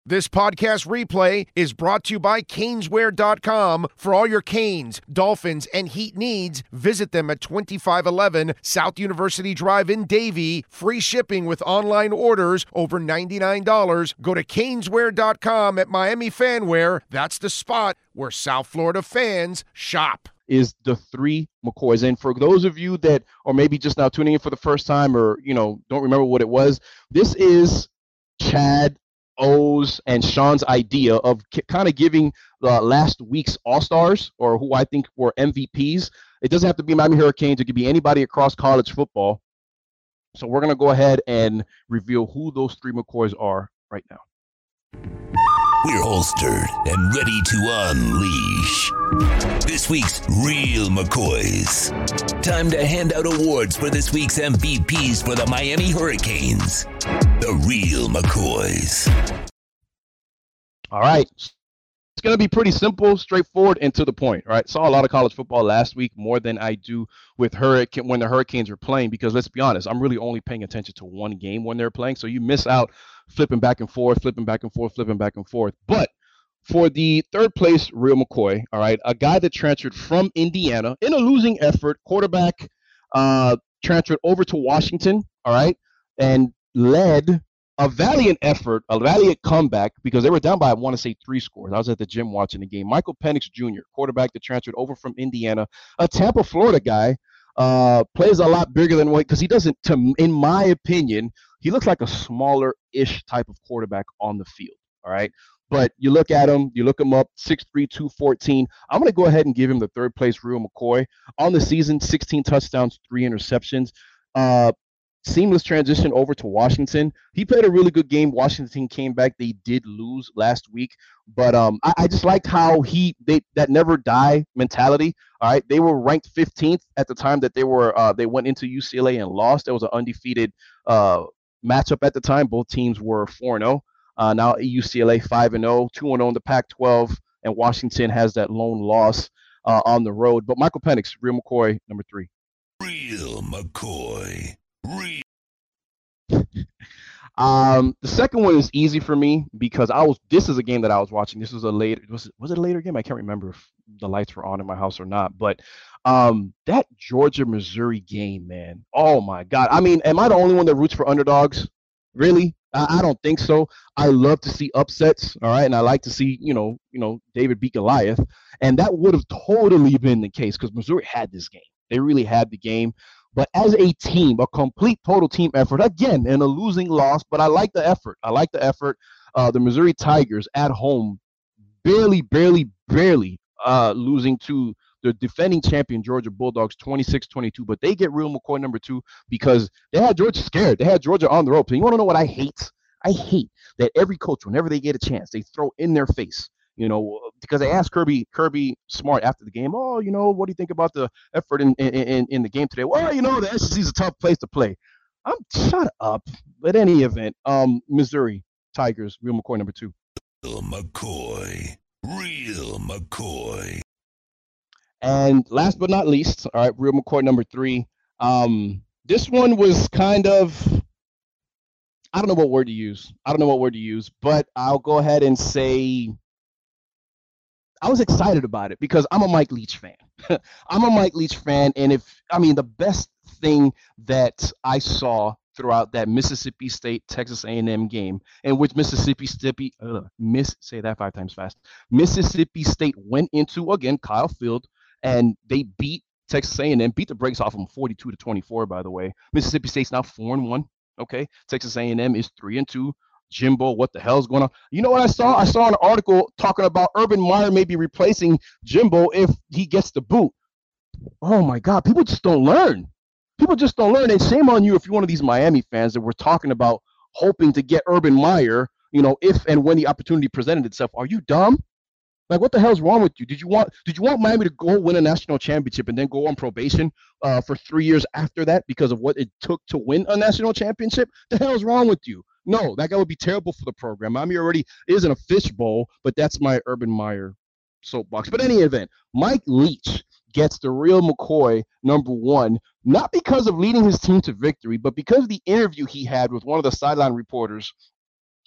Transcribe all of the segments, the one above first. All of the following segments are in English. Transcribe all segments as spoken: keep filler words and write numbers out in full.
This podcast replay is brought to you by Caneswear dot com. For all your Canes, Dolphins, and Heat needs, visit them at twenty-five eleven South University Drive in Davie. Free shipping with online orders over ninety-nine dollars. Go to Caneswear dot com at Miami Fanwear. That's the spot where South Florida fans shop. Is the three McCoys. And for those of you that are maybe just now tuning in for the first time or, you know, don't remember what it was, this is Chad, O's, and Sean's idea of k- kind of giving uh, last week's All-Stars, or who I think were M V Ps. It doesn't have to be Miami Hurricanes. It could be anybody across college football. So we're going to go ahead and reveal who those three McCoys are right now. We're holstered and ready to unleash this week's Real McCoys. Time to hand out awards for this week's M V Ps for the Miami Hurricanes. The Real McCoys. All right. It's going to be pretty simple, straightforward, and to the point, right? Saw a lot of college football last week, more than I do with Hurricane when the Hurricanes were playing, because let's be honest, I'm really only paying attention to one game when they're playing. So you miss out flipping back and forth, flipping back and forth, flipping back and forth. But for the third place Real McCoy, all right, a guy that transferred from Indiana in a losing effort, quarterback, uh, transferred over to Washington, all right, and led a valiant effort, a valiant comeback, because they were down by, I want to say, three scores. I was at the gym watching the game. Michael Penix Junior, quarterback that transferred over from Indiana, a Tampa, Florida guy, uh, plays a lot bigger than what, because he doesn't, to, in my opinion, he looks like a smaller-ish type of quarterback on the field, all right? But you look at him, you look him up, six three, two fourteen. I'm going to go ahead and give him the third place Real McCoy. On the season, sixteen touchdowns, three interceptions. Uh, seamless transition over to Washington. He played a really good game. Washington came back. They did lose last week. But um, I, I just liked how he they that never die mentality. All right. They were ranked fifteenth at the time that they were uh, they went into U C L A and lost. There was an undefeated uh, matchup at the time. Both teams were four and oh. Uh, now U C L A five and oh, two and oh in the Pac twelve, and Washington has that lone loss uh, on the road. But Michael Penix, Real McCoy, number three. Real McCoy. Real. um, the second one is easy for me because I was. This is a game that I was watching. This was a later. Was it, was it a later game? I can't remember if the lights were on in my house or not. But um, that Georgia Missouri game, man. Oh my God. I mean, am I the only one that roots for underdogs? Really? I, I don't think so. I love to see upsets, all right, and I like to see, you know, you know, David beat Goliath, and that would have totally been the case because Missouri had this game. They really had the game, but as a team, a complete total team effort, again, in a losing loss, but I like the effort. I like the effort. Uh, the Missouri Tigers at home, barely, barely, barely uh, losing to the defending champion Georgia Bulldogs twenty-six twenty-two, but they get Real McCoy number two because they had Georgia scared. They had Georgia on the ropes. And you want to know what I hate? I hate that every coach, whenever they get a chance, they throw in their face, you know, because they asked Kirby Kirby Smart after the game, oh, you know, what do you think about the effort in in, in the game today? Well, you know, the S E C is a tough place to play. I'm shut up. But any event, um, Missouri Tigers, Real McCoy number two. Real McCoy. Real McCoy. And last but not least, all right, Real McCoy number three. Um, this one was kind of, I don't know what word to use. I don't know what word to use, but I'll go ahead and say I was excited about it because I'm a Mike Leach fan. I'm a Mike Leach fan, and if I mean the best thing that I saw throughout that Mississippi State Texas A and M game, in which Mississippi State, uh, miss say that five times fast. Mississippi State went into again Kyle Field. And they beat Texas A and M, beat the brakes off them forty-two to twenty-four, by the way. Mississippi State's now four and one. Okay. Texas A and M is three and two. Jimbo, what the hell's going on? You know what I saw? I saw an article talking about Urban Meyer maybe replacing Jimbo if he gets the boot. Oh my God. People just don't learn. People just don't learn. And shame on you if you're one of these Miami fans that we're talking about hoping to get Urban Meyer, you know, if and when the opportunity presented itself. Are you dumb? Like, what the hell's wrong with you? Did you want did you want Miami to go win a national championship and then go on probation uh, for three years after that because of what it took to win a national championship? The hell's wrong with you? No, that guy would be terrible for the program. Miami already is in a fishbowl, but that's my Urban Meyer soapbox. But any event, Mike Leach gets the Real McCoy number one, not because of leading his team to victory, but because of the interview he had with one of the sideline reporters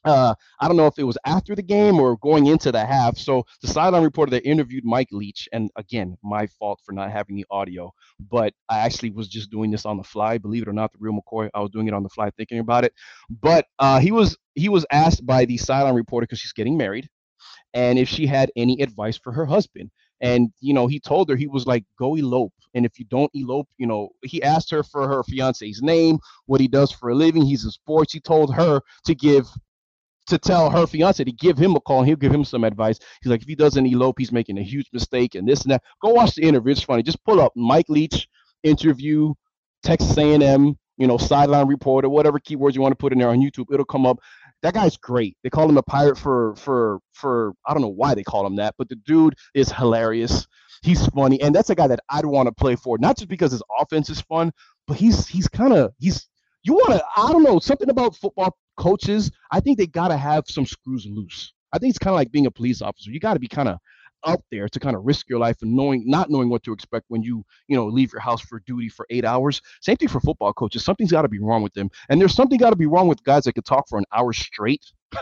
Uh, I don't know if it was after the game or going into the half. So the sideline reporter that interviewed Mike Leach, and again, my fault for not having the audio, but I actually was just doing this on the fly. Believe it or not, the real McCoy, I was doing it on the fly thinking about it. But uh, he was he was asked by the sideline reporter, because she's getting married, and if she had any advice for her husband. And, you know, he told her, he was like, go elope. And if you don't elope, you know, he asked her for her fiance's name, what he does for a living. He's in sports. He told her to give to tell her fiance to give him a call, and he'll give him some advice. He's like, if he doesn't elope, he's making a huge mistake and this and that. Go watch the interview. It's funny. Just pull up Mike Leach interview, Texas A and M, you know, sideline reporter, whatever keywords you want to put in there on YouTube. It'll come up. That guy's great. They call him a pirate for, for, for, I don't know why they call him that, but the dude is hilarious. He's funny. And that's a guy that I'd want to play for, not just because his offense is fun, but he's, he's kind of, he's, you want to, I don't know, something about football coaches. I think they got to have some screws loose. I think it's kind of like being a police officer. You got to be kind of out there to kind of risk your life and knowing, not knowing what to expect when you, you know, leave your house for duty for eight hours. Same thing for football coaches. Something's got to be wrong with them. And there's something got to be wrong with guys that could talk for an hour straight.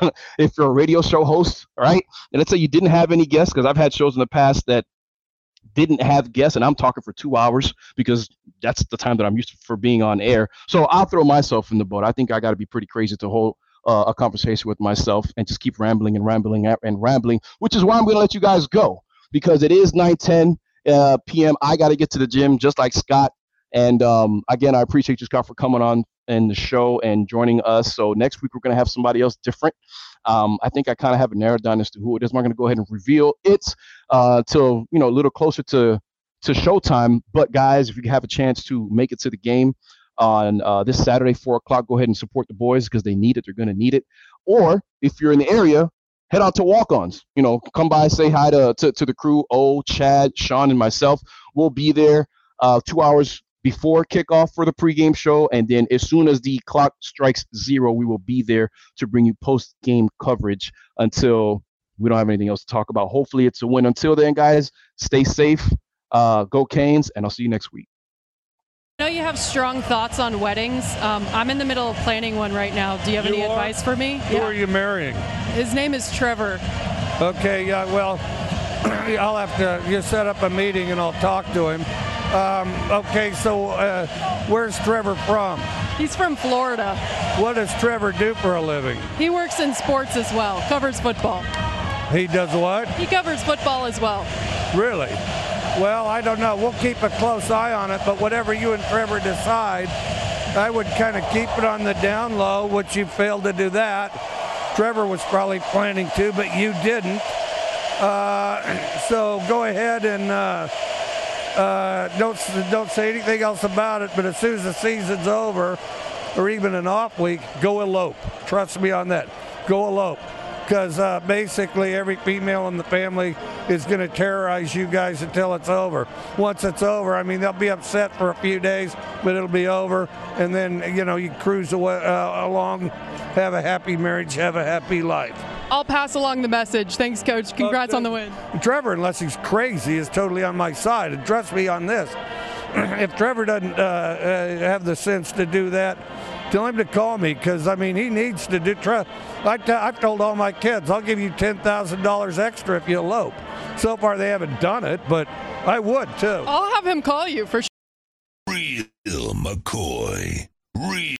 If you're a radio show host, right? And let's say you didn't have any guests, because I've had shows in the past that didn't have guests, and I'm talking for two hours because that's the time that I'm used to for being on air. So I'll throw myself in the boat. I think I got to be pretty crazy to hold uh, a conversation with myself and just keep rambling and rambling and rambling, which is why I'm going to let you guys go, because it is nine ten uh, p.m. I got to get to the gym just like Scott. And um, again, I appreciate you, Scott, for coming on in the show and joining us. So next week, we're going to have somebody else different. Um, I think I kind of have it narrowed down as to who it is. I'm not going to go ahead and reveal it uh, till, you know, a little closer to, to showtime. But guys, if you have a chance to make it to the game on uh, this Saturday, four o'clock, go ahead and support the boys because they need it. They're going to need it. Or if you're in the area, head out to walk-ons. You know, come by, say hi to, to, to the crew. Oh, Chad, Sean, and myself. We'll be there uh, two hours before kickoff for the pregame show, and then as soon as the clock strikes zero, we will be there to bring you post-game coverage until we don't have anything else to talk about. Hopefully it's a win. Until then, guys, stay safe, uh, go Canes, and I'll see you next week. I know you have strong thoughts on weddings. Um, I'm in the middle of planning one right now. Do you have you any are? advice for me? Who yeah. are you marrying? His name is Trevor. Okay, yeah, well, I'll have to you set up a meeting and I'll talk to him. Um, okay, so uh, where's Trevor from? He's from Florida. What does Trevor do for a living? He works in sports as well, covers football. He does what? He covers football as well. Really? Well, I don't know. We'll keep a close eye on it, but whatever you and Trevor decide, I would kind of keep it on the down low, which you failed to do that. Trevor was probably planning to, but you didn't. Uh, so go ahead and uh, uh, don't don't say anything else about it. But as soon as the season's over, or even an off week, go elope. Trust me on that. Go elope. Because uh, basically every female in the family is going to terrorize you guys until it's over. Once it's over, I mean, they'll be upset for a few days, but it'll be over. And then, you know, you cruise away, uh, along, have a happy marriage, have a happy life. I'll pass along the message. Thanks, Coach. Congrats uh, on the win. Trevor, unless he's crazy, is totally on my side. And trust me on this. If Trevor doesn't uh, uh, have the sense to do that, tell him to call me, because, I mean, he needs to do trust. I t- I've told all my kids, I'll give you ten thousand dollars extra if you elope. So far, they haven't done it, but I would, too. I'll have him call you for sure. Real McCoy. Real.